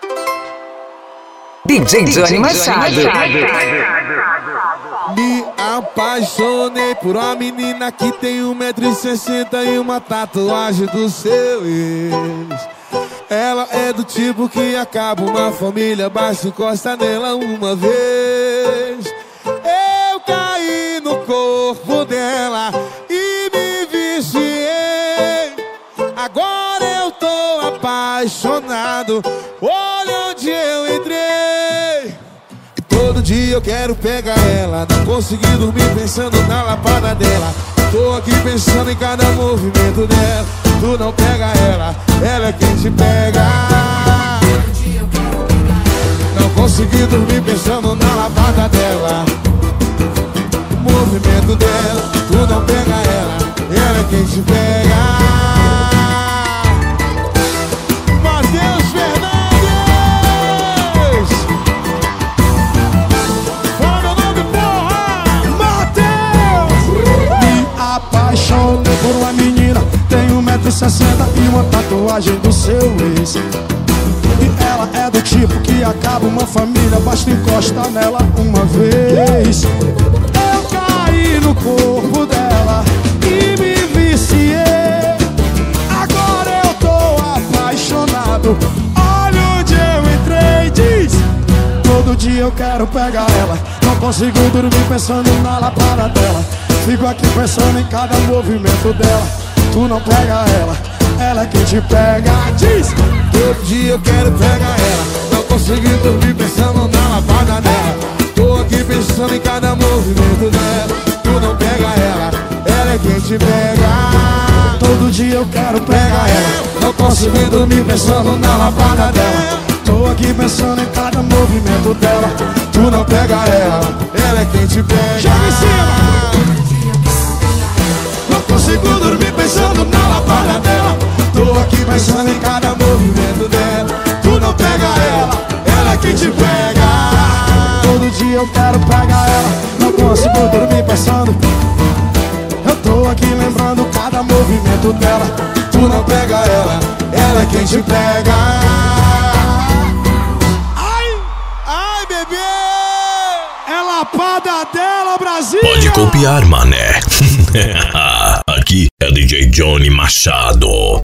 DJ Johnny Machado. Me apaixonei por uma menina que tem 1,60 m e uma tatuagem do seu ex. Ela é do tipo que acaba uma família, basta encostar nela uma vez. Eu caí no corpo dela e me viciei. Agora eu tô apaixonado, olha onde eu entrei. E todo dia eu quero pegar ela, não consegui dormir pensando na lapada dela. Tô aqui pensando em cada movimento dela. Tu não pega ela é quem te pega. Não consegui dormir pensando na lapada dela. O movimento dela, tu não pega ela é quem te pega. Matheus Fernandes, fala meu nome, porra! Matheus! Me apaixonei por uma menina, tem 1,60 m e uma tatuagem do seu ex. E ela é do tipo que acaba uma família, basta encostar nela uma vez. Eu caí no corpo dela e me viciei. Agora eu tô apaixonado, olha onde eu entrei. Diz: todo dia eu quero pegar ela, não consigo dormir pensando na lapada dela. Fico aqui pensando em cada movimento dela. Tu não pega ela é quem te pega. Diz: todo dia eu quero pegar ela, não consegui dormir pensando na lapada dela. Tô aqui pensando em cada movimento dela. Tu não pega ela é quem te pega. todo dia eu quero pegar ela, não consegui dormir pensando na lapada dela. tô aqui pensando em cada movimento dela. Tu não pega ela é quem te pega. Joga em cima! Não consigo dormir pensando na lapada dela. Tô aqui pensando em cada movimento dela. Tu não pega ela é quem te pega. Todo dia eu quero pegar ela, não consigo dormir pensando. Eu tô aqui lembrando cada movimento dela. Tu não pega ela é quem te pega. Ai, bebê! É lapada dela, Brasil! Pode copiar, mané. Aqui é DJ Johnny Machado.